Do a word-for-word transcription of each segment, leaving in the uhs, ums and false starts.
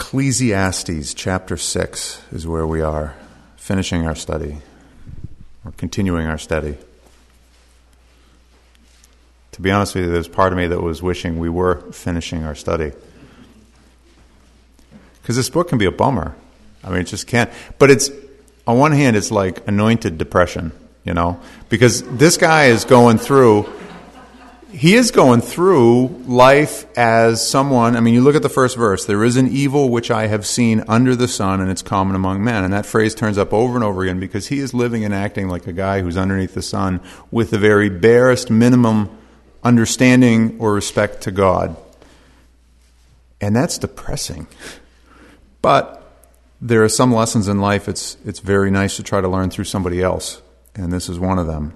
Ecclesiastes chapter six is where we are, finishing our study, or continuing our study. To be honest with you, there's part of me that was wishing we were finishing our study. Because this book can be a bummer. I mean, it just can't. But it's, on one hand, it's like anointed depression, you know? Because this guy is going through... He is going through life as someone, I mean, you look at the first verse, there is an evil which I have seen under the sun, and it's common among men. And that phrase turns up over and over again because he is living and acting like a guy who's underneath the sun with the very barest minimum understanding or respect to God. And that's depressing. But there are some lessons in life it's it's very nice to try to learn through somebody else, and this is one of them.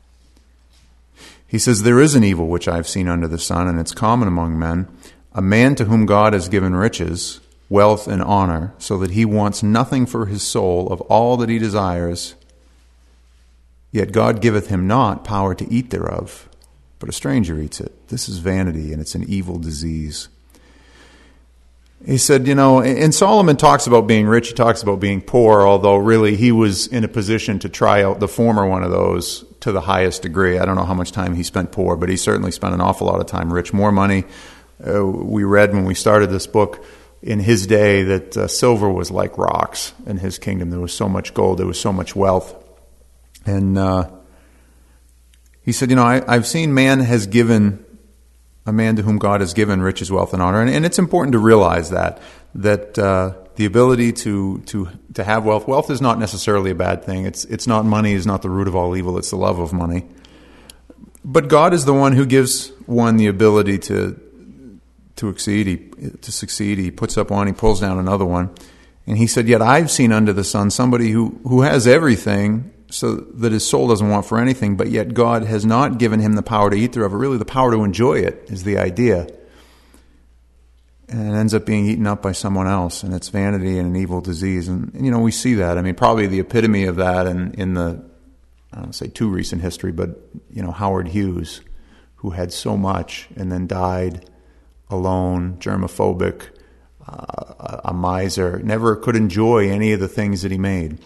He says, there is an evil which I have seen under the sun, and it's common among men, a man to whom God has given riches, wealth, and honor, so that he wants nothing for his soul of all that he desires, yet God giveth him not power to eat thereof, but a stranger eats it. This is vanity, and it's an evil disease. He said, you know, and Solomon talks about being rich, he talks about being poor, although really he was in a position to try out the former one of those to the highest degree. I don't know how much time he spent poor, but he certainly spent an awful lot of time rich. More money. Uh, we read when we started this book in his day that uh, silver was like rocks in his kingdom. There was so much gold, there was so much wealth. And uh, he said, you know, I, I've seen man has given... a man to whom God has given riches, wealth, and honor. And, and it's important to realize that, that uh, the ability to, to to have wealth, wealth is not necessarily a bad thing. It's it's not money is not the root of all evil. It's the love of money. But God is the one who gives one the ability to to exceed, he, to succeed. He puts up one, he pulls down another one. And he said, yet I've seen under the sun somebody who, who has everything, so that his soul doesn't want for anything, but yet God has not given him the power to eat thereof, or really the power to enjoy it is the idea. And it ends up being eaten up by someone else, and it's vanity and an evil disease. And, and you know, we see that. I mean, probably the epitome of that in, in the, I don't say too recent history, but, you know, Howard Hughes, who had so much and then died alone, germophobic, uh, a miser, never could enjoy any of the things that he made.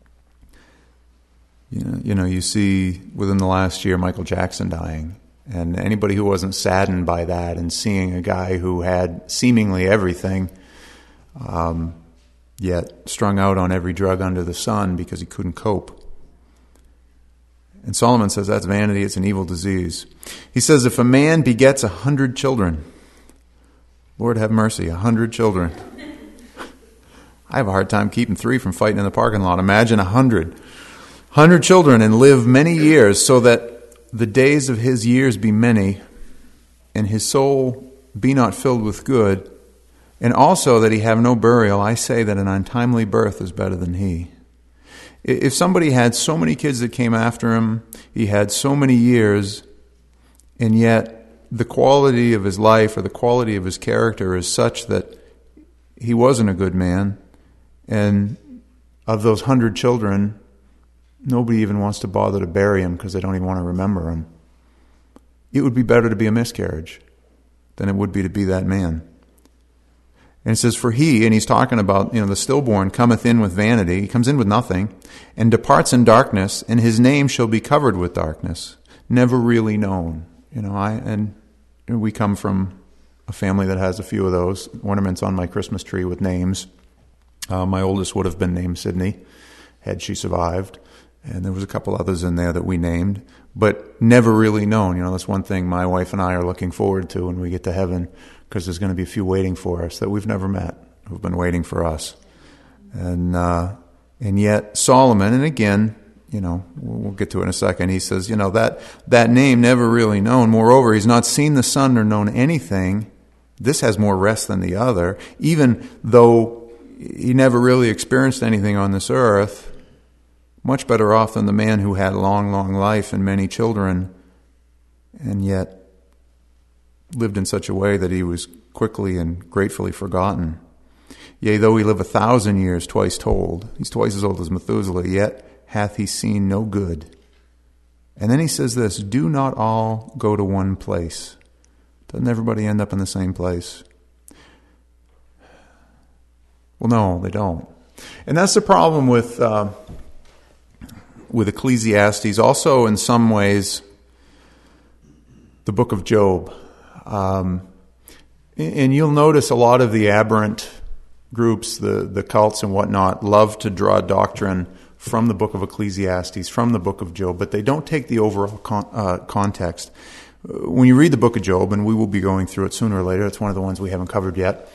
You know, you know, you see within the last year Michael Jackson dying, and anybody who wasn't saddened by that and seeing a guy who had seemingly everything, um, yet strung out on every drug under the sun because he couldn't cope. And Solomon says that's vanity, it's an evil disease. He says if a man begets a hundred children, Lord have mercy, a hundred children. I have a hard time keeping three from fighting in the parking lot. Imagine a hundred. Hundred children and live many years, so that the days of his years be many, and his soul be not filled with good, and also that he have no burial. I say that an untimely birth is better than he. If somebody had so many kids that came after him, he had so many years, and yet the quality of his life or the quality of his character is such that he wasn't a good man, and of those hundred children, nobody even wants to bother to bury him because they don't even want to remember him. It would be better to be a miscarriage than it would be to be that man. And it says, for he, and he's talking about, you know, the stillborn cometh in with vanity, he comes in with nothing, and departs in darkness, and his name shall be covered with darkness, never really known. You know, I and we come from a family that has a few of those ornaments on my Christmas tree with names. Uh, my oldest would have been named Sydney, had she survived. And there was a couple others in there that we named, but never really known. You know, that's one thing my wife and I are looking forward to when we get to heaven, because there's going to be a few waiting for us that we've never met, who've been waiting for us. And uh, and yet Solomon, and again, you know, we'll get to it in a second, he says, you know, that, that name never really known. Moreover, he's not seen the sun nor known anything. This has more rest than the other, even though he never really experienced anything on this earth. Much better off than the man who had long, long life and many children, and yet lived in such a way that he was quickly and gratefully forgotten. Yea, though he live a thousand years, twice told, he's twice as old as Methuselah, yet hath he seen no good. And then he says this, do not all go to one place. Doesn't everybody end up in the same place? Well, no, they don't. And that's the problem with uh, with Ecclesiastes. Also, in some ways, the book of Job. Um, and you'll notice a lot of the aberrant groups, the, the cults and whatnot, love to draw doctrine from the book of Ecclesiastes, from the book of Job, but they don't take the overall con- uh, context. When you read the book of Job, and we will be going through it sooner or later, it's one of the ones we haven't covered yet,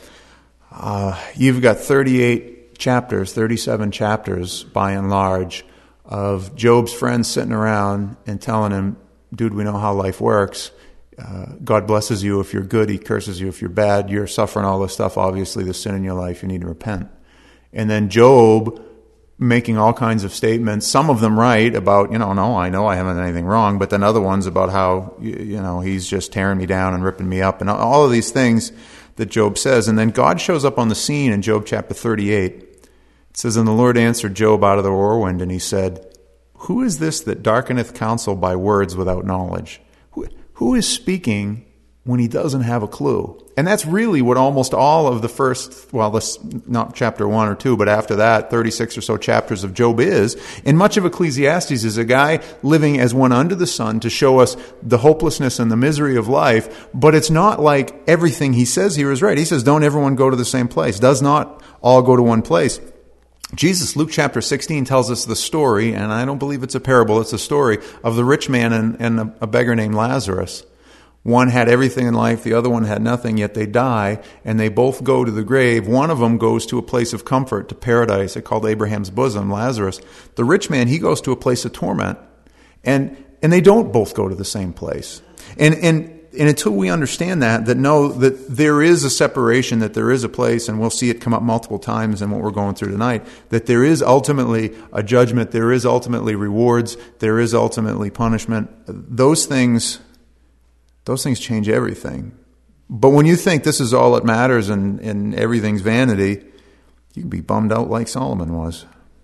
uh, you've got thirty-eight chapters, thirty-seven chapters by and large, of Job's friends sitting around and telling him, dude, we know how life works. Uh, God blesses you if you're good. He curses you if you're bad. You're suffering all this stuff. Obviously, there's sin in your life. You need to repent. And then Job making all kinds of statements, some of them right about, you know, no, I know I haven't done anything wrong, but then other ones about how, you know, he's just tearing me down and ripping me up and all of these things that Job says. And then God shows up on the scene in Job chapter thirty-eight. It says, and the Lord answered Job out of the whirlwind, and he said, who is this that darkeneth counsel by words without knowledge? Who, who is speaking when he doesn't have a clue? And that's really what almost all of the first, well, this, not chapter one or two, but after that, thirty-six or so chapters of Job is. And much of Ecclesiastes is a guy living as one under the sun to show us the hopelessness and the misery of life. But it's not like everything he says here is right. He says, don't everyone go to the same place. Does not all go to one place. Jesus, Luke chapter sixteen, tells us the story, and I don't believe it's a parable, it's a story of the rich man and, and a, a beggar named Lazarus. One had everything in life, the other one had nothing, yet they die, and they both go to the grave. One of them goes to a place of comfort, to paradise. It's called Abraham's bosom, Lazarus. The rich man, he goes to a place of torment, and and they don't both go to the same place. And and and until we understand that, that know that there is a separation, that there is a place, and we'll see it come up multiple times in what we're going through tonight, that there is ultimately a judgment, there is ultimately rewards, there is ultimately punishment. Those things, those things change everything. But when you think this is all that matters and, and everything's vanity, you can be bummed out like Solomon was.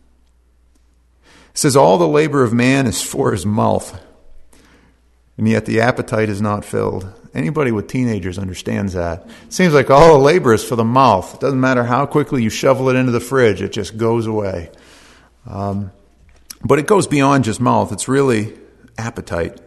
It says, all the labor of man is for his mouth, and yet the appetite is not filled. Anybody with teenagers understands that. It seems like all the labor is for the mouth. It doesn't matter how quickly you shovel it into the fridge, it just goes away. Um, but it goes beyond just mouth. It's really appetite.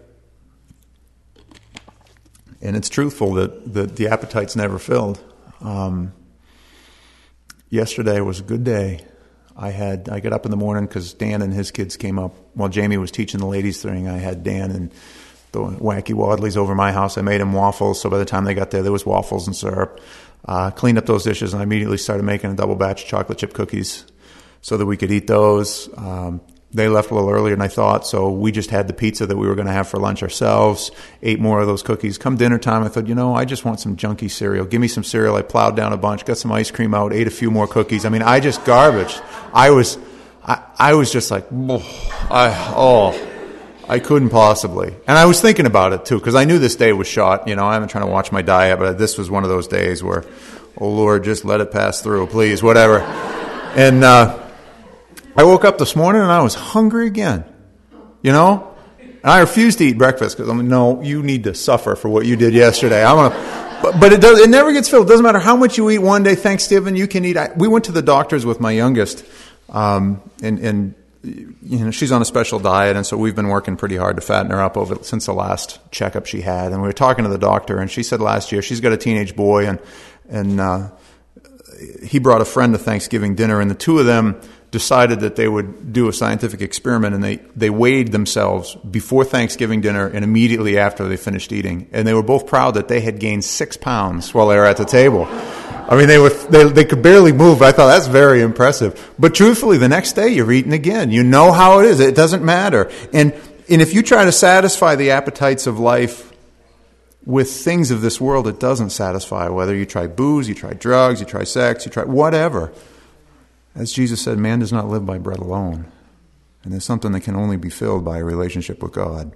And it's truthful that, that the appetite's never filled. Um, yesterday was a good day. I had I got up in the morning because Dan and his kids came up. While Jamie was teaching the ladies thing, I had Dan and the wacky Wadleys over my house. I made them waffles, so by the time they got there, there was waffles and syrup. Uh, cleaned up those dishes, and I immediately started making a double batch of chocolate chip cookies so that we could eat those. Um, they left a little earlier than I thought, so we just had the pizza that we were going to have for lunch ourselves, ate more of those cookies. Come dinner time, I thought, you know, I just want some junky cereal. Give me some cereal. I plowed down a bunch, got some ice cream out, ate a few more cookies. I mean, I just garbaged. I was, I, I was just like, oh, I, oh. I couldn't possibly. And I was thinking about it, too, because I knew this day was shot. You know, I'm trying to watch my diet, but this was one of those days where, oh, Lord, just let it pass through, please, whatever. And uh, I woke up this morning, and I was hungry again, you know? And I refused to eat breakfast because I'm like, no, you need to suffer for what you did yesterday. I'm gonna, but, but it, does, it never gets filled. It doesn't matter how much you eat one day, Thanksgiving, you can eat. I, we went to the doctors with my youngest, um, and, and you know, she's on a special diet, and so we've been working pretty hard to fatten her up over since the last checkup she had. And we were talking to the doctor, and she said last year she's got a teenage boy, and and uh, he brought a friend to Thanksgiving dinner, and the two of them decided that they would do a scientific experiment, and they, they weighed themselves before Thanksgiving dinner and immediately after they finished eating. And they were both proud that they had gained six pounds while they were at the table. I mean, they were they, they could barely move. I thought that's very impressive. But truthfully, the next day you're eating again. You know how it is. It doesn't matter. And and if you try to satisfy the appetites of life with things of this world, it doesn't satisfy. Whether you try booze, you try drugs, you try sex, you try whatever. As Jesus said, man does not live by bread alone. And there's something that can only be filled by a relationship with God.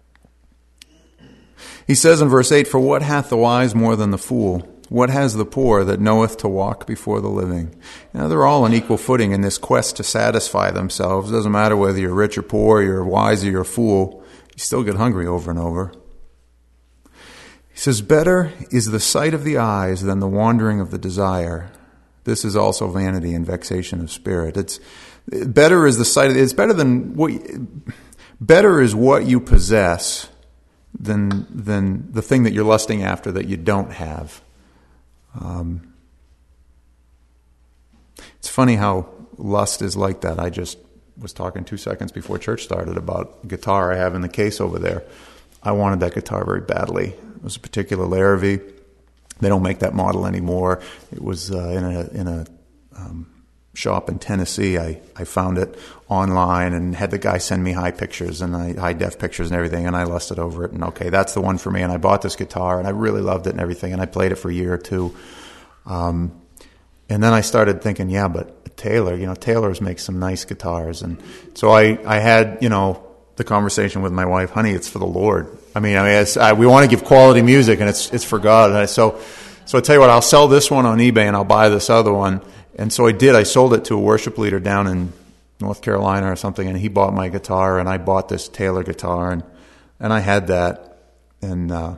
He says in verse eight, for what hath the wise more than the fool? What has the poor that knoweth to walk before the living? You know, they're all on equal footing in this quest to satisfy themselves. It doesn't matter whether you're rich or poor, you're wise or you're a fool. You still get hungry over and over. He says, better is the sight of the eyes than the wandering of the desire. This is also vanity and vexation of spirit. It's better is the sight of, it's better than what better is what you possess than than the thing that you're lusting after that you don't have. Um, it's funny how lust is like that. I just was talking two seconds before church started about a guitar I have in the case over there. I wanted that guitar very badly. It was a particular Larrivee. They don't make that model anymore. It was uh, in a in a um, shop in Tennessee. I, I found it online and had the guy send me high pictures and I, high def pictures and everything, and I lusted over it. And okay, that's the one for me. And I bought this guitar and I really loved it and everything. And I played it for a year or two. Um, and then I started thinking, yeah, but Taylor, you know, Taylor's makes some nice guitars. And so I, I had, you know, the conversation with my wife, honey, it's for the Lord. I mean, I mean, it's, I, we want to give quality music, and it's it's for God. And I, so, so I tell you what, I'll sell this one on eBay, and I'll buy this other one. And so I did. I sold it to a worship leader down in North Carolina or something, and he bought my guitar, and I bought this Taylor guitar, and and I had that, and uh,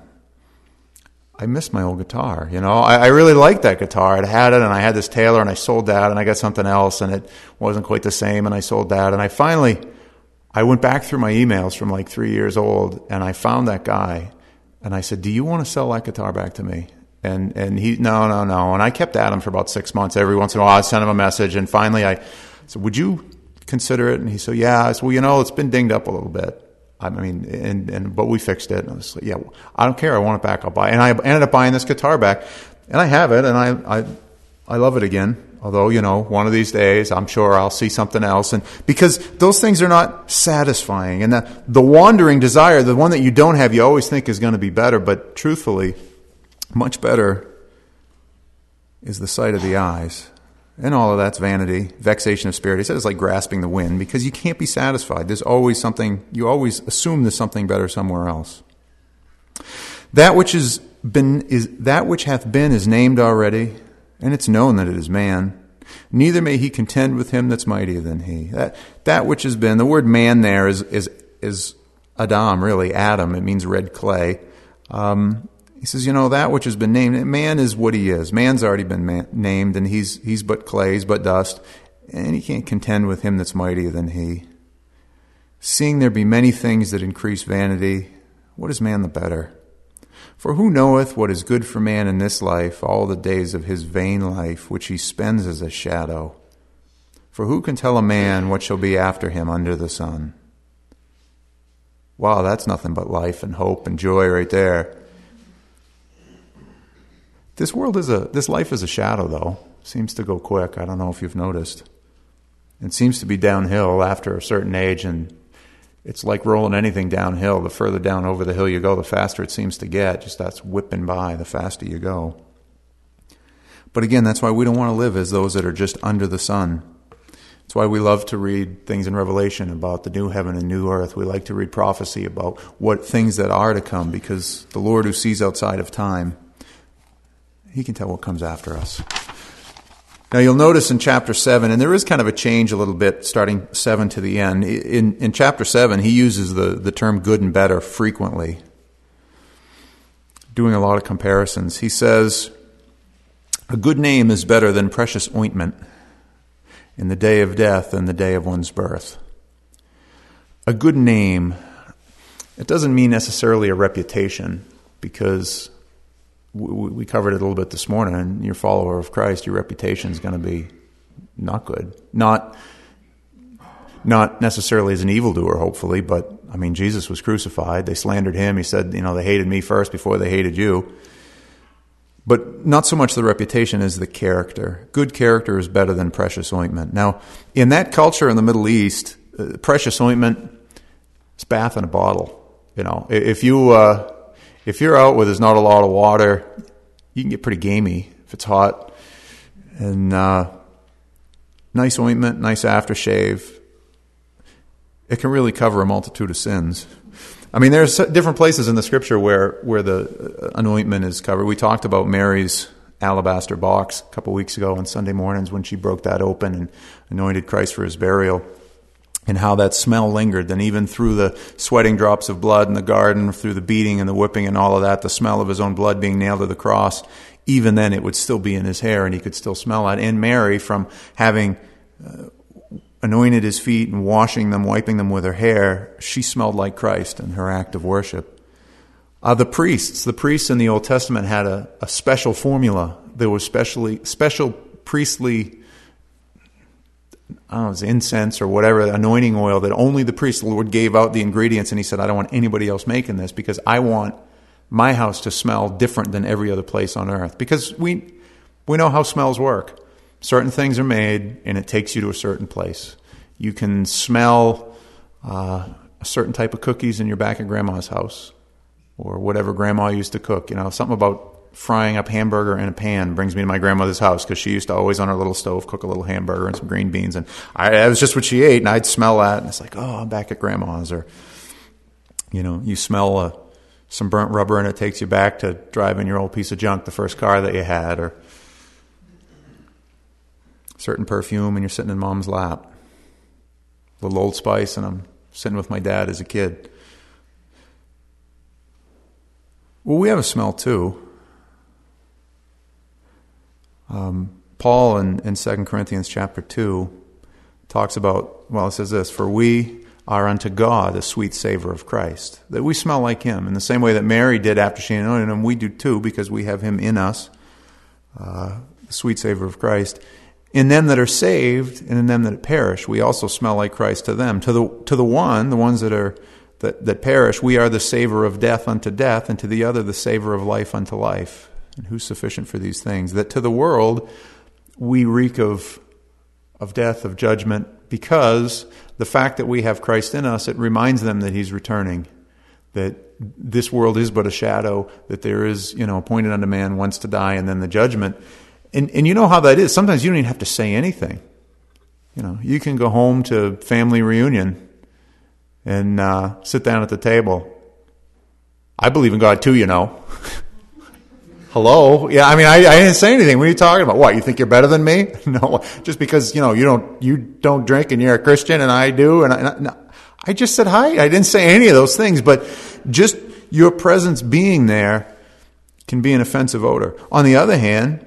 I missed my old guitar. You know, I, I really liked that guitar. I had it, and I had this Taylor, and I sold that, and I got something else, and it wasn't quite the same, and I sold that, and I finally. I went back through my emails from like three years old, and I found that guy, and I said, do you want to sell that guitar back to me? And and he, no, no, no. And I kept at him for about six months. Every once in a while, I'd send him a message, and finally I said, would you consider it? And he said, yeah. I said, well, you know, it's been dinged up a little bit. I mean, and, and but we fixed it. And I was like, yeah, I don't care. I want it back. I'll buy it. And I ended up buying this guitar back, and I have it, and I I, I love it again. Although, you know, one of these days, I'm sure I'll see something else. And because those things are not satisfying. And the, the wandering desire, the one that you don't have, you always think is going to be better. But truthfully, much better is the sight of the eyes. And all of that's vanity, vexation of spirit. He said it's like grasping the wind, because you can't be satisfied. There's always something, you always assume there's something better somewhere else. That which has been is that which hath been is named already. And it's known that it is man. Neither may he contend with him that's mightier than he. That that which has been, the word man there is is is Adam, really, Adam. It means red clay. Um, he says, you know, that which has been named, man is what he is. Man's already been man, named, and he's he's but clay, he's but dust, and he can't contend with him that's mightier than he. Seeing there be many things that increase vanity, what is man the better? For who knoweth what is good for man in this life, all the days of his vain life, which he spends as a shadow? For who can tell a man what shall be after him under the sun? Wow, that's nothing but life and hope and joy right there. This world is a, this life is a shadow, though. Seems to go quick. I don't know if you've noticed. It seems to be downhill after a certain age, and it's like rolling anything downhill. The further down over the hill you go, the faster it seems to get. Just that's whipping by the faster you go. But again, that's why we don't want to live as those that are just under the sun. That's why we love to read things in Revelation about the new heaven and new earth. We like to read prophecy about what things that are to come, because the Lord who sees outside of time, he can tell what comes after us. Now you'll notice in chapter seven, and there is kind of a change a little bit starting seven to the end. In, in chapter seven, he uses the, the term good and better frequently, doing a lot of comparisons. He says, a good name is better than precious ointment in the day of death and the day of one's birth. A good name, it doesn't mean necessarily a reputation, because we covered it a little bit this morning, and you're a follower of Christ, your reputation is going to be not good. Not not necessarily as an evildoer, hopefully, but, I mean, Jesus was crucified. They slandered him. He said, you know, they hated me first before they hated you. But not so much the reputation as the character. Good character is better than precious ointment. Now, in that culture in the Middle East, uh, precious ointment is bath in a bottle. You know, if you... Uh, If you're out where there's not a lot of water, you can get pretty gamey if it's hot. And uh, nice ointment, nice aftershave. It can really cover a multitude of sins. I mean, there's different places in the Scripture where, where the anointment is covered. We talked about Mary's alabaster box a couple weeks ago on Sunday mornings when she broke that open and anointed Christ for his burial, and how that smell lingered. And even through the sweating drops of blood in the garden, through the beating and the whipping and all of that, the smell of his own blood being nailed to the cross, even then it would still be in his hair and he could still smell it. And Mary, from having uh, anointed his feet and washing them, wiping them with her hair, she smelled like Christ in her act of worship. Uh, the priests, the priests in the Old Testament had a, a special formula. There was specially special priestly, I don't know, it was incense or whatever, anointing oil that only the priest, the Lord gave out the ingredients, and he said, I don't want anybody else making this because I want my house to smell different than every other place on earth. Because we we know how smells work. Certain things are made, and it takes you to a certain place. You can smell uh, a certain type of cookies in your back of Grandma's house, or whatever Grandma used to cook. You know, something about frying up hamburger in a pan brings me to my grandmother's house, because she used to always on her little stove cook a little hamburger and some green beans, and I, that was just what she ate, and I'd smell that, and it's like, oh, I'm back at Grandma's. Or, you know, you smell a some burnt rubber and it takes you back to driving your old piece of junk, the first car that you had, or certain perfume and you're sitting in Mom's lap. A little Old Spice and I'm sitting with my dad as a kid. Well, we have a smell too. Um, Paul in, in Second Corinthians chapter two talks about, well, it says this, for we are unto God a sweet savor of Christ. That we smell like him. In the same way that Mary did after she anointed him, we do too, because we have him in us, uh, the sweet savor of Christ. In them that are saved and in them that perish, we also smell like Christ to them. To the to the one, the ones that are that, that perish, we are the savor of death unto death, and to the other the savor of life unto life. And who's sufficient for these things? That to the world we reek of of death, of judgment, because the fact that we have Christ in us, it reminds them that he's returning, that this world is but a shadow, that there is, you know, appointed unto man once to die and then the judgment. And and you know how that is. Sometimes you don't even have to say anything. You know, you can go home to family reunion and uh, sit down at the table. I believe in God too, you know. Hello? Yeah, I mean, I, I didn't say anything. What are you talking about? What, you think you're better than me? No, just because, you know, you don't you don't drink and you're a Christian and I do. And I, no, I just said hi. I didn't say any of those things. But just your presence being there can be an offensive odor. On the other hand,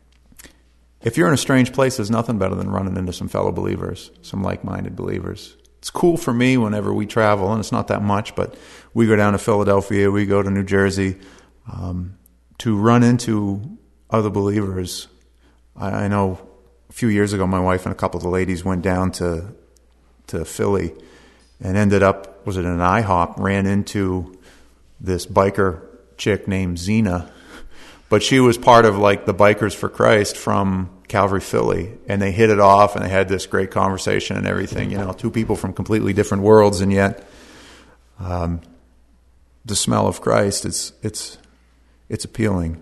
if you're in a strange place, there's nothing better than running into some fellow believers, some like-minded believers. It's cool for me whenever we travel, and it's not that much, but we go down to Philadelphia, we go to New Jersey, um, to run into other believers. I, I know a few years ago, my wife and a couple of the ladies went down to to Philly and ended up, was it an IHOP, ran into this biker chick named Zena, but she was part of like the Bikers for Christ from Calvary, Philly, and they hit it off and they had this great conversation and everything, you know, two people from completely different worlds, and yet um, the smell of Christ, it's it's it's appealing.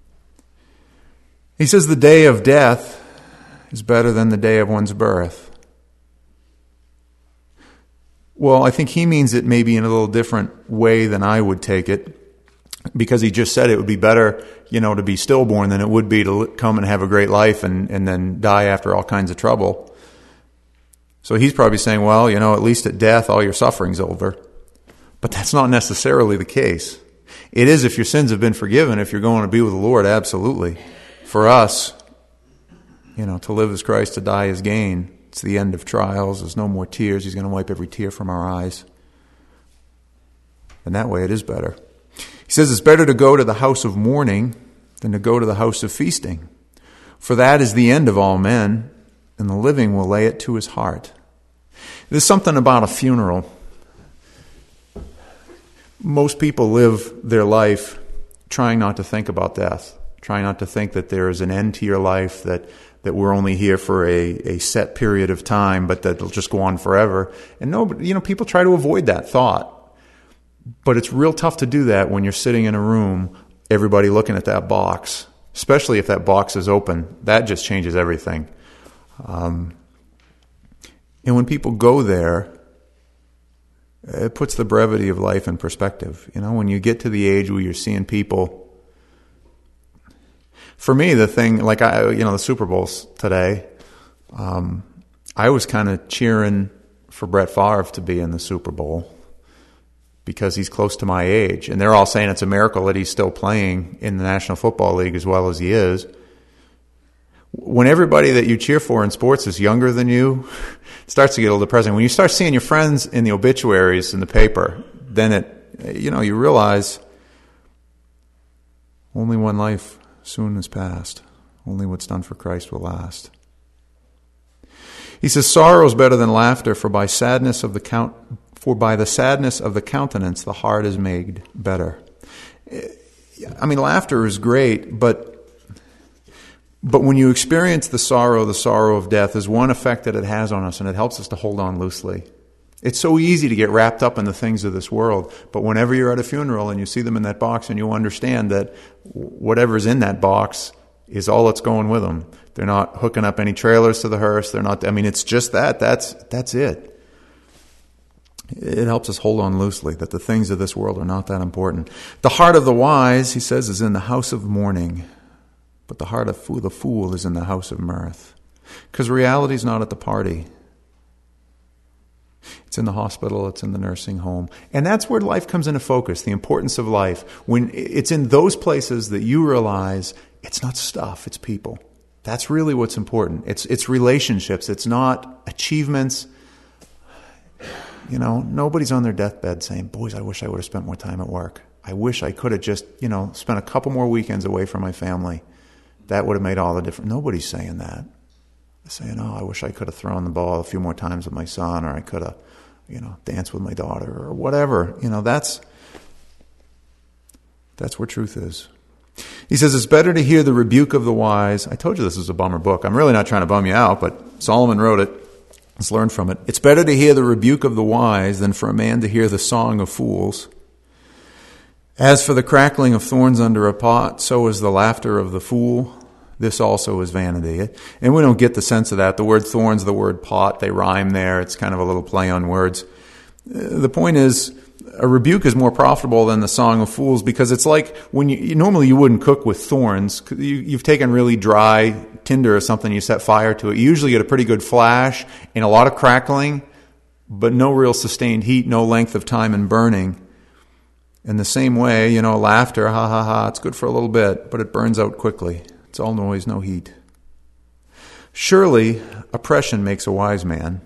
He says the day of death is better than the day of one's birth. Well, I think he means it maybe in a little different way than I would take it, because he just said it would be better, you know, to be stillborn than it would be to come and have a great life and, and then die after all kinds of trouble. So he's probably saying, well, you know, at least at death, all your suffering's over. But that's not necessarily the case. It is if your sins have been forgiven, if you're going to be with the Lord, absolutely. For us, you know, to live as Christ, to die as gain. It's the end of trials. There's no more tears. He's going to wipe every tear from our eyes. And that way it is better. He says it's better to go to the house of mourning than to go to the house of feasting. For that is the end of all men, and the living will lay it to his heart. There's something about a funeral. Most people live their life trying not to think about death, trying not to think that there is an end to your life, that, that we're only here for a, a set period of time, but that it'll just go on forever. And no, you know, people try to avoid that thought. But it's real tough to do that when you're sitting in a room, everybody looking at that box, especially if that box is open. That just changes everything. Um, and when people go there, it puts the brevity of life in perspective. You know, when you get to the age where you're seeing people. For me, the thing, like I, you know, the Super Bowl's today, um, I was kind of cheering for Brett Favre to be in the Super Bowl. because he's close to my age. And they're all saying it's a miracle that he's still playing in the National Football League as well as he is. When everybody that you cheer for in sports is younger than you, it starts to get a little depressing. When you start seeing your friends in the obituaries in the paper, then it, you know, you realize only one life soon is past. Only what's done for Christ will last. He says, sorrow is better than laughter, for by sadness of the count, for by the sadness of the countenance the heart is made better. I mean, laughter is great, but but when you experience the sorrow, the sorrow of death, there's one effect that it has on us, and it helps us to hold on loosely. It's so easy to get wrapped up in the things of this world, but whenever you're at a funeral and you see them in that box and you understand that whatever's in that box is all that's going with them. They're not hooking up any trailers to the hearse. They're not, I mean, it's just that. That's, that's it. It helps us hold on loosely, that the things of this world are not that important. The heart of the wise, he says, is in the house of mourning, but the heart of the fool is in the house of mirth. Because reality's not at the party. It's in the hospital, it's in the nursing home. And that's where life comes into focus, the importance of life. When it's in those places that you realize it's not stuff, it's people. That's really what's important. It's it's relationships. It's not achievements. You know, nobody's on their deathbed saying, boys, I wish I would have spent more time at work. I wish I could have just, you know, spent a couple more weekends away from my family. That would have made all the difference. Nobody's saying that. They're saying, oh, I wish I could have thrown the ball a few more times with my son, or I could have, you know, danced with my daughter, or whatever. You know, that's that's where truth is. He says, it's better to hear the rebuke of the wise. I told you this was a bummer book. I'm really not trying to bum you out, but Solomon wrote it. Let's learn from it. It's better to hear the rebuke of the wise than for a man to hear the song of fools. As for the crackling of thorns under a pot, so is the laughter of the fool. This also is vanity. And we don't get the sense of that. The word thorns, the word pot, they rhyme there. It's kind of a little play on words. The point is, a rebuke is more profitable than the song of fools, because it's like when you, normally you wouldn't cook with thorns. You, you've taken really dry tinder or something, you set fire to it. You usually get a pretty good flash and a lot of crackling, but no real sustained heat, no length of time in burning. In the same way, you know, laughter, ha ha ha, it's good for a little bit, but it burns out quickly. It's all noise, no heat. Surely, oppression makes a wise man.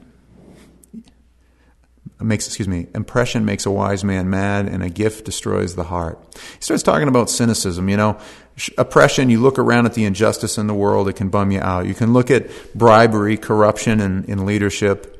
Makes, excuse me, impression makes a wise man mad, and a gift destroys the heart. He starts talking about cynicism. You know, oppression, you look around at the injustice in the world, it can bum you out. You can look at bribery, corruption in, in leadership.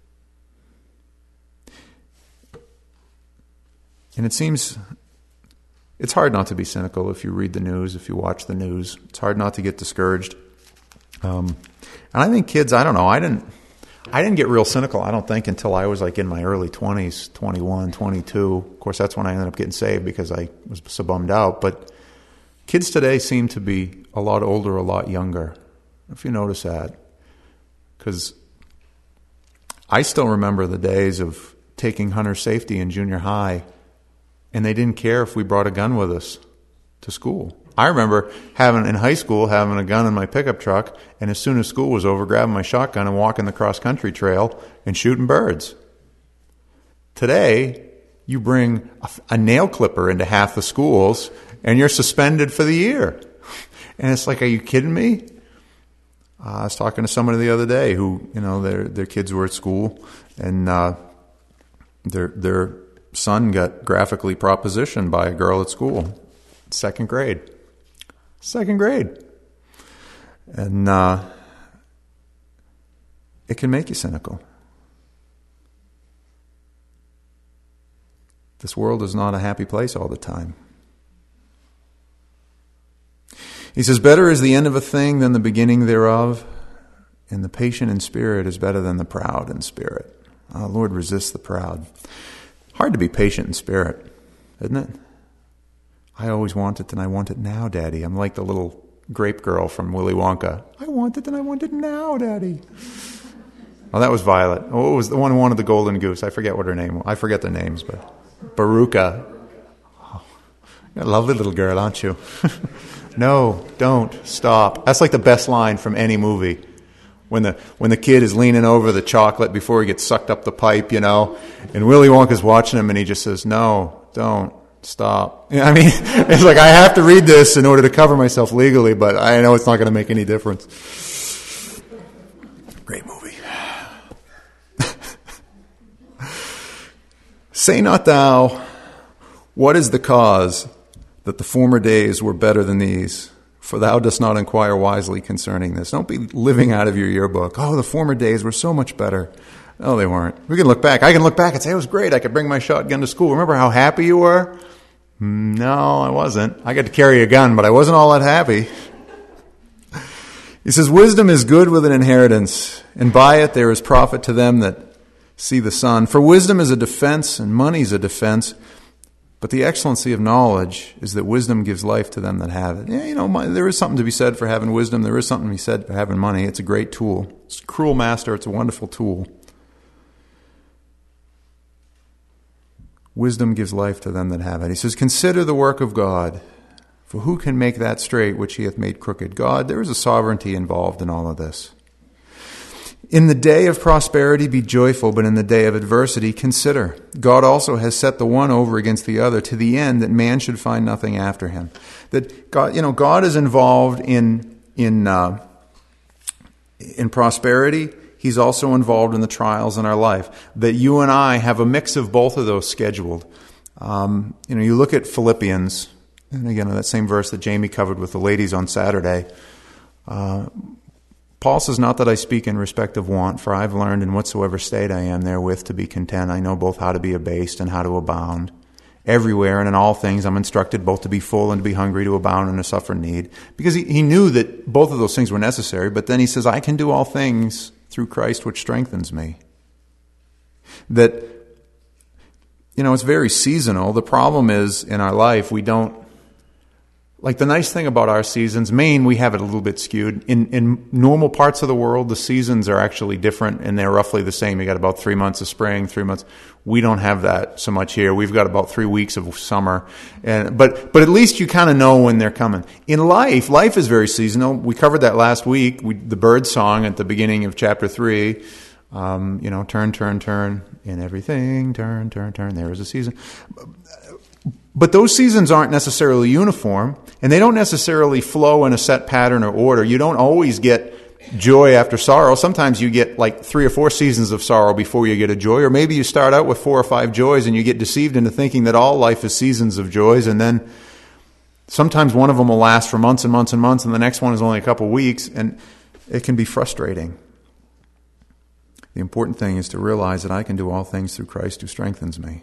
And it seems, it's hard not to be cynical if you read the news, if you watch the news. It's hard not to get discouraged. Um, and I think kids, I don't know, I didn't, I didn't get real cynical, I don't think, until I was like in my early twenties, twenty-one, twenty-two. Of course, that's when I ended up getting saved because I was so bummed out. But kids today seem to be a lot older, a lot younger, if you notice that. Because I still remember the days of taking hunter safety in junior high, and they didn't care if we brought a gun with us to school. I remember having in high school having a gun in my pickup truck, and as soon as school was over, grabbing my shotgun and walking the cross-country trail and shooting birds. Today, you bring a, a nail clipper into half the schools, and you're suspended for the year. And it's like, are you kidding me? Uh, I was talking to somebody the other day who, you know, their their kids were at school, and uh, their their son got graphically propositioned by a girl at school, second grade. Second grade. And uh, it can make you cynical. This world is not a happy place all the time. He says, better is the end of a thing than the beginning thereof, and the patient in spirit is better than the proud in spirit. Oh, Lord, resist the proud. Hard to be patient in spirit, isn't it? I always want it and I want it now, Daddy. I'm like the little grape girl from Willy Wonka. I want it and I want it now, Daddy. Oh, that was Violet. Oh, it was the one who wanted the golden goose. I forget what her name was. I forget the names, but Baruka. Oh, you're a lovely little girl, aren't you? No, don't, stop. That's like the best line from any movie. When the when the kid is leaning over the chocolate before he gets sucked up the pipe, you know, and Willy Wonka's watching him and he just says, no, don't, stop. You know, I mean, it's like I have to read this in order to cover myself legally, but I know it's not going to make any difference. Great movie. Say not thou, what is the cause that the former days were better than these? For thou dost not inquire wisely concerning this. Don't be living out of your yearbook. Oh, the former days were so much better. No, they weren't. We can look back. I can look back and say, it was great. I could bring my shotgun to school. Remember how happy you were? No, I wasn't. I got to carry a gun, but I wasn't all that happy. He says, wisdom is good with an inheritance, and by it there is profit to them that see the sun. For wisdom is a defense, and money is a defense. But the excellency of knowledge is that wisdom gives life to them that have it. Yeah, you know, my, there is something to be said for having wisdom. There is something to be said for having money. It's a great tool. It's a cruel master. It's a wonderful tool. Wisdom gives life to them that have it. He says, consider the work of God, for who can make that straight which he hath made crooked? God, there is a sovereignty involved in all of this. In the day of prosperity be joyful, but in the day of adversity consider. God also has set the one over against the other to the end that man should find nothing after him. That God, you know, God is involved in in uh, in prosperity. He's also involved in the trials in our life. That you and I have a mix of both of those scheduled. Um, you know, you look at Philippians, and again, that same verse that Jamie covered with the ladies on Saturday. Uh, Paul says, not that I speak in respect of want, for I have learned in whatsoever state I am therewith to be content. I know both how to be abased and how to abound. Everywhere and in all things I'm instructed both to be full and to be hungry, to abound and to suffer need. Because he, he knew that both of those things were necessary, but then he says, I can do all things through Christ which strengthens me. That, you know, it's very seasonal. The problem is, in our life, we don't, like the nice thing about our seasons, Maine, we have it a little bit skewed. In in normal parts of the world, the seasons are actually different and they're roughly the same. You got about three months of spring, three months. We don't have that so much here. We've got about three weeks of summer. And but but at least you kind of know when they're coming. In life, life is very seasonal. We covered that last week. We, the bird song at the beginning of chapter three. Um, you know, turn, turn, turn in everything. Turn, turn, turn. There is a season. But those seasons aren't necessarily uniform, and they don't necessarily flow in a set pattern or order. You don't always get joy after sorrow. Sometimes you get like three or four seasons of sorrow before you get a joy, or maybe you start out with four or five joys and you get deceived into thinking that all life is seasons of joys, and then sometimes one of them will last for months and months and months, and the next one is only a couple weeks, and it can be frustrating. The important thing is to realize that I can do all things through Christ who strengthens me.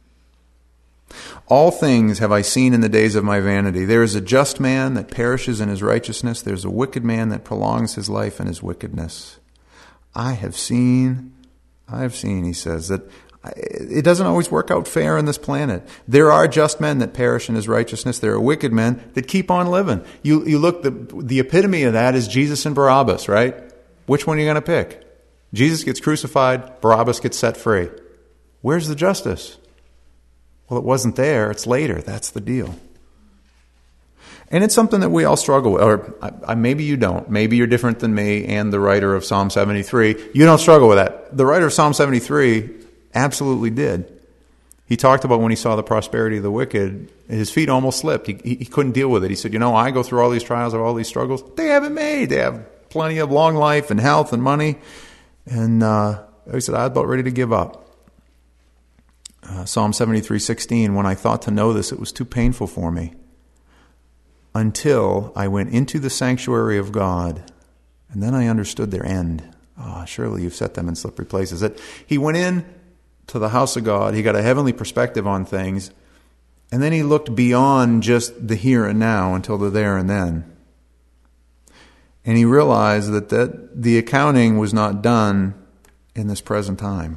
All things have I seen in the days of my vanity. There is a just man that perishes in his righteousness. There's a wicked man that prolongs his life in his wickedness. I have seen, I have seen, he says, that it doesn't always work out fair on this planet. There are just men that perish in his righteousness. There are wicked men that keep on living. You you look, the, the epitome of that is Jesus and Barabbas, right? Which one are you going to pick? Jesus gets crucified, Barabbas gets set free. Where's the justice? Well, it wasn't there. It's later. That's the deal. And it's something that we all struggle with. Or I, I, maybe you don't. Maybe you're different than me and the writer of Psalm seventy-three. You don't struggle with that. The writer of Psalm seventy-three absolutely did. He talked about when he saw the prosperity of the wicked, his feet almost slipped. He, he, he couldn't deal with it. He said, you know, I go through all these trials, all these struggles. They have it made. They have plenty of long life and health and money. And uh, he said, I was about ready to give up. Uh, Psalm seventy-three sixteen, when I thought to know this, it was too painful for me. Until I went into the sanctuary of God, and then I understood their end. Ah, oh, surely you've set them in slippery places. That he went in to the house of God, he got a heavenly perspective on things, and then he looked beyond just the here and now until the there and then. And he realized that, that the accounting was not done in this present time.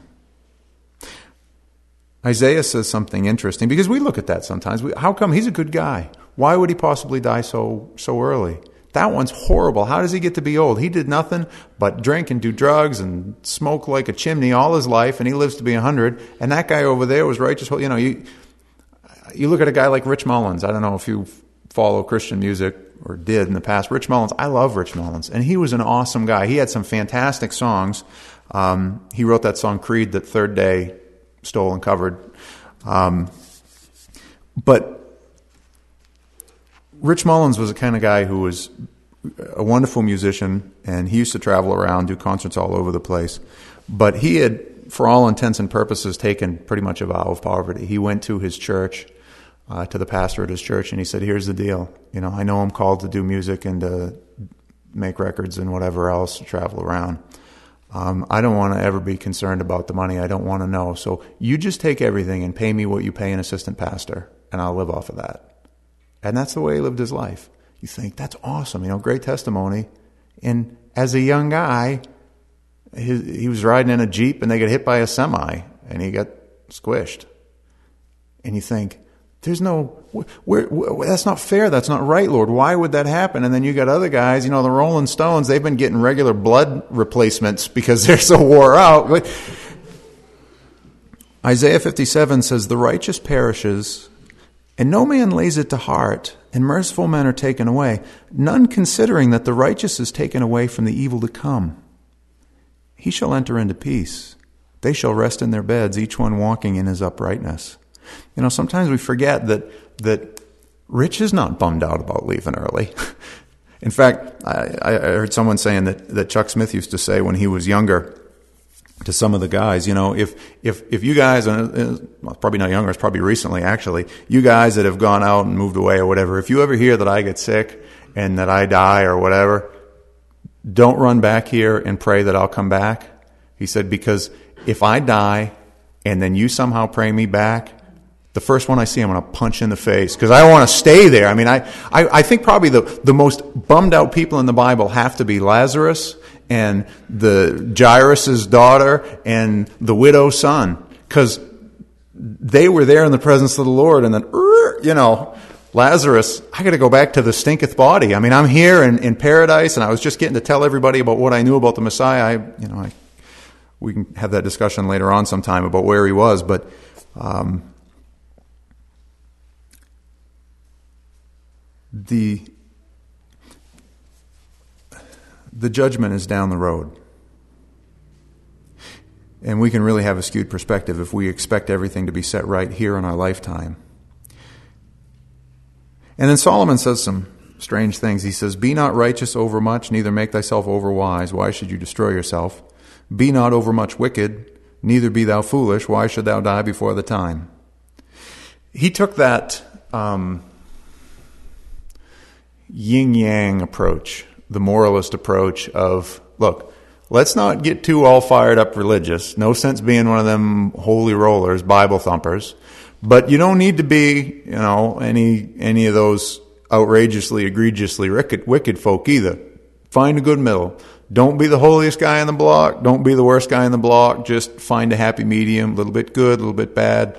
Isaiah says something interesting, because we look at that sometimes. We, how come he's a good guy? Why would he possibly die so so early? That one's horrible. How does he get to be old? He did nothing but drink and do drugs and smoke like a chimney all his life, and he lives to be a hundred. And that guy over there was righteous. You know, you you look at a guy like Rich Mullins. I don't know if you follow Christian music or did in the past. Rich Mullins, I love Rich Mullins, and he was an awesome guy. He had some fantastic songs. Um, he wrote that song Creed that Third Day stole and covered. Um, but Rich Mullins was the kind of guy who was a wonderful musician, and he used to travel around, do concerts all over the place. But he had, for all intents and purposes, taken pretty much a vow of poverty. He went to his church, uh, to the pastor at his church, and he said, here's the deal. You know, I know I'm called to do music and to make records and whatever else, to travel around. Um, I don't want to ever be concerned about the money. I don't want to know. So you just take everything and pay me what you pay an assistant pastor, and I'll live off of that. And that's the way he lived his life. You think, that's awesome, you know, great testimony. And as a young guy, he, he was riding in a Jeep and they got hit by a semi and he got squished. And you think, there's no, where, where, that's not fair. That's not right, Lord. Why would that happen? And then you got other guys, you know, the Rolling Stones, they've been getting regular blood replacements because they're so wore out. Isaiah fifty-seven says, the righteous perishes, and no man lays it to heart, and merciful men are taken away, none considering that the righteous is taken away from the evil to come. He shall enter into peace. They shall rest in their beds, each one walking in his uprightness. You know, sometimes we forget that that Rich is not bummed out about leaving early. In fact, I, I heard someone saying that, that Chuck Smith used to say when he was younger to some of the guys, you know, if if if you guys, and well, probably not younger, it's probably recently actually, you guys that have gone out and moved away or whatever, if you ever hear that I get sick and that I die or whatever, don't run back here and pray that I'll come back. He said, because if I die and then you somehow pray me back, the first one I see, I'm going to punch in the face because I don't want to stay there. I mean, I, I, I think probably the, the most bummed out people in the Bible have to be Lazarus and the Jairus' daughter and the widow's son, because they were there in the presence of the Lord, and then, you know, Lazarus, I got to go back to the stinketh body. I mean, I'm here in, in paradise, and I was just getting to tell everybody about what I knew about the Messiah. I, you know, I, we can have that discussion later on sometime about where he was, but um, the the judgment is down the road. And we can really have a skewed perspective if we expect everything to be set right here in our lifetime. And then Solomon says some strange things. He says, be not righteous over much, neither make thyself over wise. Why should you destroy yourself? Be not over much wicked, neither be thou foolish. Why should thou die before the time? He took that um, yin-yang approach, the moralist approach of, look, let's not get too all fired up religious. No sense being one of them holy rollers, Bible thumpers. But you don't need to be, you know, any any of those outrageously, egregiously wicked, wicked folk either. Find a good middle. Don't be the holiest guy in the block. Don't be the worst guy in the block. Just find a happy medium, a little bit good, a little bit bad.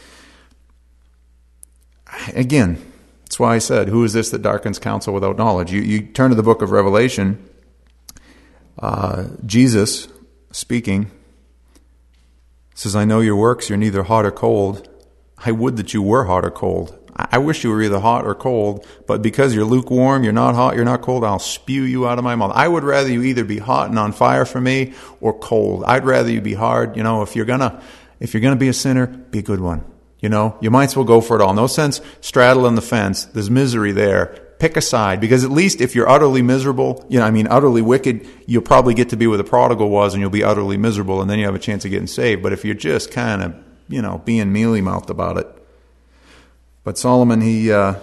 Again, that's why I said, who is this that darkens counsel without knowledge? You, you turn to the book of Revelation, uh, Jesus speaking says, I know your works, you're neither hot or cold. I would that you were hot or cold. I wish you were either hot or cold, but because you're lukewarm, you're not hot, you're not cold, I'll spew you out of my mouth. I would rather you either be hot and on fire for me or cold. I'd rather you be hard. You know, if you're gonna, if you're gonna be a sinner, be a good one. You know, you might as well go for it all. No sense straddling the fence. There's misery there. Pick a side, because at least if you're utterly miserable, you know, I mean, utterly wicked, you'll probably get to be where the prodigal was and you'll be utterly miserable and then you have a chance of getting saved. But if you're just kind of, you know, being mealy-mouthed about it. But Solomon, he, uh,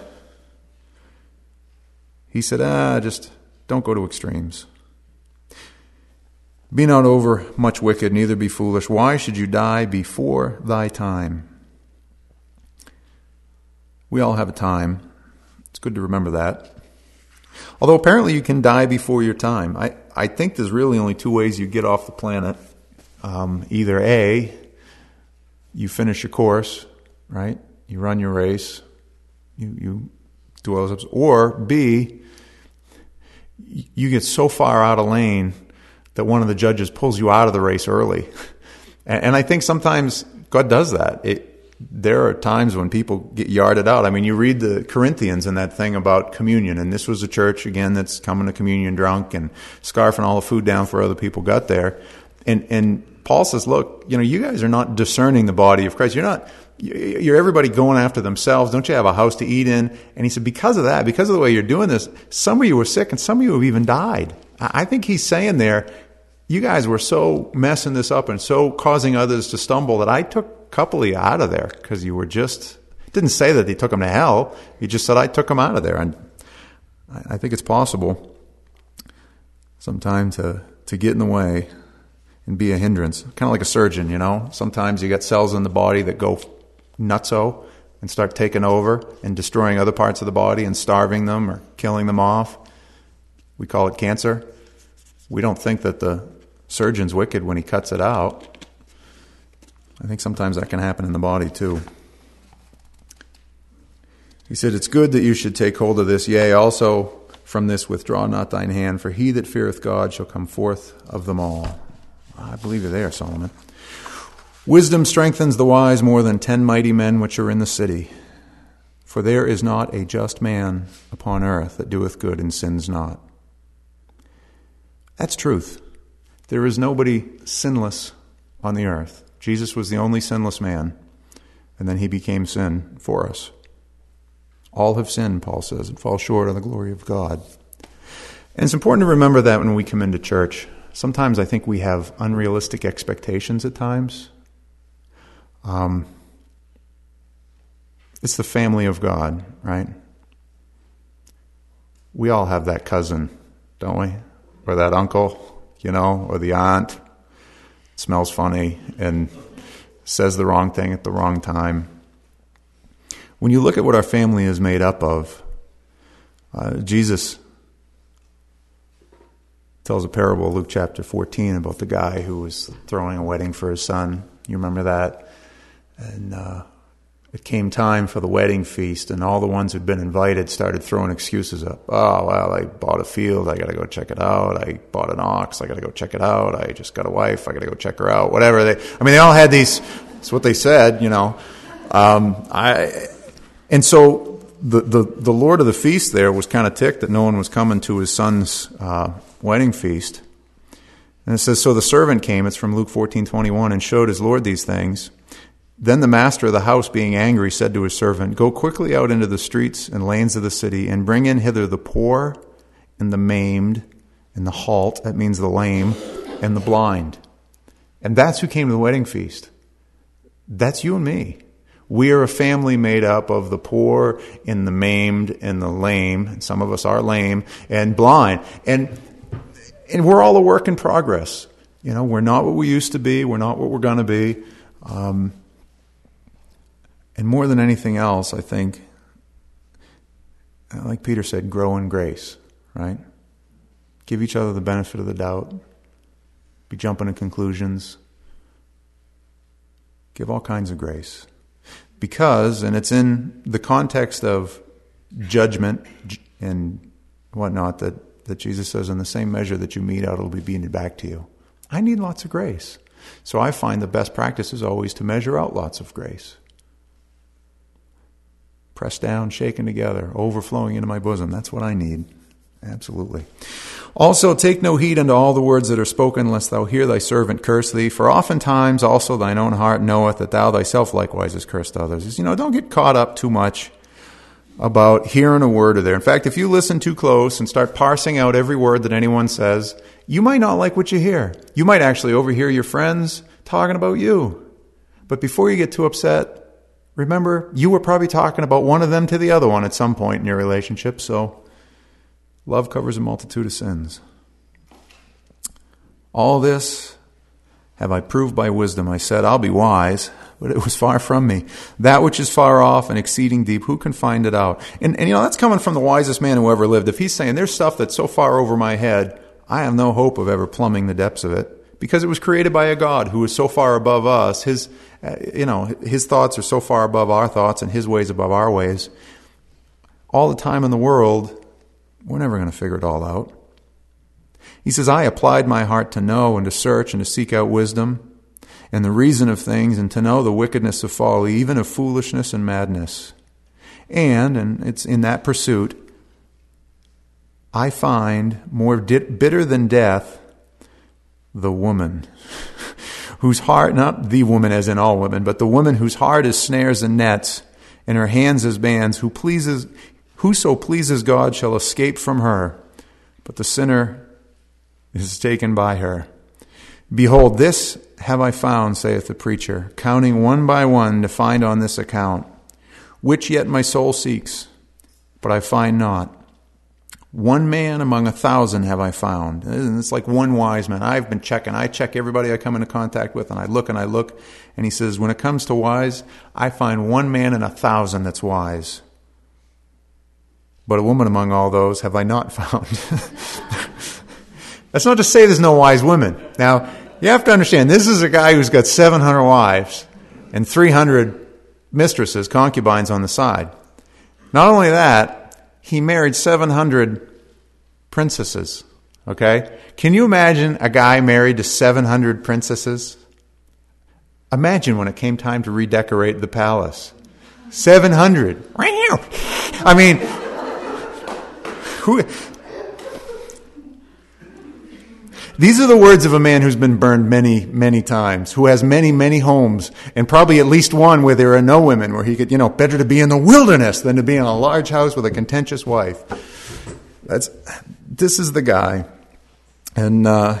he said, ah, just don't go to extremes. Be not over much wicked, neither be foolish. Why should you die before thy time? We all have a time. It's good to remember that. Although apparently you can die before your time. I, I think there's really only two ways you get off the planet. Um, either A, you finish your course, right? You run your race. You, you do all those. Or B, you get so far out of lane that one of the judges pulls you out of the race early. And, and I think sometimes God does that. It, there are times when people get yarded out. I mean, you read the Corinthians and that thing about communion, and this was a church, again, that's coming to communion drunk and scarfing all the food down for other people got there. And and Paul says, look, you know, you guys are not discerning the body of Christ. You're not, you're everybody going after themselves. Don't you have a house to eat in? And he said, because of that, because of the way you're doing this, some of you were sick and some of you have even died. I think he's saying there, you guys were so messing this up and so causing others to stumble that I took a couple of you out of there because you were just, didn't say that he took them to hell. He just said, I took them out of there. And I think it's possible sometimes to, to get in the way and be a hindrance. Kind of like a surgeon, you know. Sometimes you got cells in the body that go nutso and start taking over and destroying other parts of the body and starving them or killing them off. We call it cancer. We don't think that the surgeon's wicked when he cuts it out. I think sometimes that can happen in the body too. He said, it's good that you should take hold of this. Yea, also from this withdraw not thine hand, for he that feareth God shall come forth of them all. I believe you're there, Solomon. Wisdom strengthens the wise more than ten mighty men which are in the city. For there is not a just man upon earth that doeth good and sins not. That's truth. There is nobody sinless on the earth. Jesus was the only sinless man, and then he became sin for us. All have sinned, Paul says, and fall short of the glory of God. And it's important to remember that when we come into church. Sometimes I think we have unrealistic expectations at times. Um, it's the family of God, right? We all have that cousin, don't we? Or that uncle, you know, or the aunt. Smells funny and says the wrong thing at the wrong time. When you look at what our family is made up of, uh, Jesus tells a parable, Luke chapter fourteen, about the guy who was throwing a wedding for his son. You remember that? And uh, it came time for the wedding feast, and all the ones who'd been invited started throwing excuses up. Oh, well, I bought a field. I got to go check it out. I bought an ox. I got to go check it out. I just got a wife. I got to go check her out. Whatever. They, I mean, they all had these. That's what they said, you know. Um, I, and so the, the, the Lord of the feast there was kind of ticked that no one was coming to his son's uh, wedding feast. And it says, so the servant came, it's from Luke fourteen twenty-one, and showed his Lord these things. Then the master of the house, being angry, said to his servant, go quickly out into the streets and lanes of the city, and bring in hither the poor, and the maimed, and the halt, that means the lame, and the blind. And that's who came to the wedding feast. That's you and me. We are a family made up of the poor, and the maimed, and the lame, and some of us are lame, and blind. And and we're all a work in progress. You know, we're not what we used to be. We're not what we're going to be. Um, and more than anything else, I think, like Peter said, grow in grace, right? Give each other the benefit of the doubt. Be jumping to conclusions. Give all kinds of grace. Because, and it's in the context of judgment and whatnot, that, that Jesus says, in the same measure that you mete out, it'll be beaten back to you. I need lots of grace. So I find the best practice is always to measure out lots of grace. Pressed down, shaken together, overflowing into my bosom. That's what I need. Absolutely. Also, take no heed unto all the words that are spoken, lest thou hear thy servant curse thee. For oftentimes also thine own heart knoweth that thou thyself likewise hast cursed others. You know, don't get caught up too much about hearing a word or there. In fact, if you listen too close and start parsing out every word that anyone says, you might not like what you hear. You might actually overhear your friends talking about you. But before you get too upset, remember, you were probably talking about one of them to the other one at some point in your relationship, so love covers a multitude of sins. All this have I proved by wisdom. I said, I'll be wise, but it was far from me. That which is far off and exceeding deep, who can find it out? And, and you know, that's coming from the wisest man who ever lived. If he's saying, there's stuff that's so far over my head, I have no hope of ever plumbing the depths of it, because it was created by a God who is so far above us. His, uh, you know, his thoughts are so far above our thoughts, and his ways above our ways. All the time in the world, we're never going to figure it all out. He says, I applied my heart to know and to search and to seek out wisdom. and the reason of things, and to know the wickedness of folly, even of foolishness and madness. And, and it's in that pursuit, I find more di- bitter than death, the woman, whose heart, not the woman as in all women, but the woman whose heart is snares and nets, and her hands as bands, who pleases, whoso pleases God shall escape from her, but the sinner is taken by her. Behold, this have I found, saith the preacher, counting one by one to find on this account, which yet my soul seeks, but I find not. One man among a thousand have I found. And it's like one wise man. I've been checking. I check everybody I come into contact with, and I look and I look. And he says, when it comes to wise, I find one man in a thousand that's wise. But a woman among all those have I not found. That's not to say there's no wise women. Now, you have to understand, this is a guy who's got seven hundred wives and three hundred mistresses, concubines on the side. Not only that, he married seven hundred princesses, okay? Can you imagine a guy married to seven hundred princesses? Imagine when it came time to redecorate the palace. seven hundred. I mean, who... These are the words of a man who's been burned many, many times, who has many, many homes, and probably at least one where there are no women, where he could, you know, better to be in the wilderness than to be in a large house with a contentious wife. That's, this is the guy. And, uh,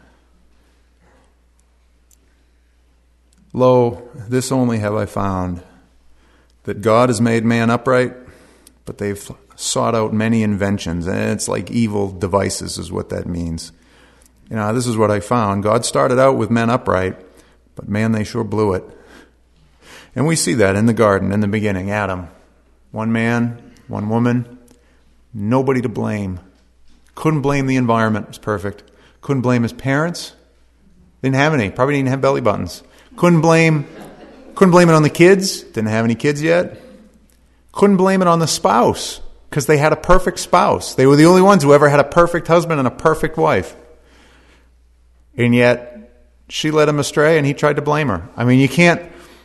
lo, this only have I found, that God has made man upright, but they've sought out many inventions, and it's like evil devices is what that means. You know, this is what I found. God started out with men upright, but man, they sure blew it. And we see that in the garden in the beginning. Adam, one man, one woman, nobody to blame. Couldn't blame the environment. It was perfect. Couldn't blame his parents. Didn't have any. Probably didn't have belly buttons. Couldn't blame, couldn't blame it on the kids. Didn't have any kids yet. Couldn't blame it on the spouse because they had a perfect spouse. They were the only ones who ever had a perfect husband and a perfect wife. And yet, she led him astray and he tried to blame her. I mean, you can't...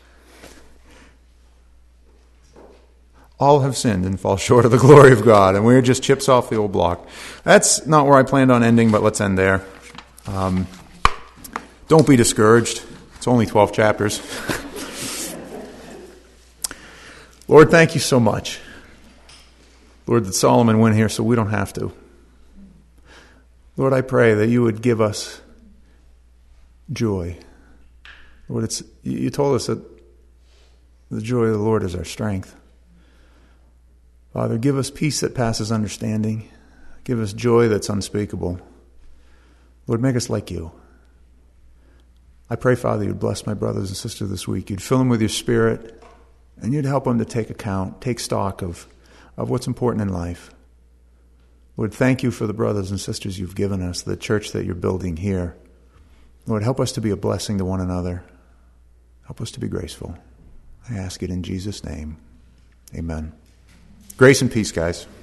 All have sinned and fall short of the glory of God, and we're just chips off the old block. That's not where I planned on ending, but let's end there. Um, don't be discouraged. It's only twelve chapters. Lord, thank you so much. Lord, that Solomon went here so we don't have to. Lord, I pray that you would give us joy. Lord, it's, you told us that the joy of the Lord is our strength. Father, give us peace that passes understanding. Give us joy that's unspeakable. Lord, make us like you. I pray, Father, you'd bless my brothers and sisters this week. You'd fill them with your Spirit, and you'd help them to take account, take stock of, of what's important in life. Lord, thank you for the brothers and sisters you've given us, the church that you're building here. Lord, help us to be a blessing to one another. Help us to be graceful. I ask it in Jesus' name. Amen. Grace and peace, guys.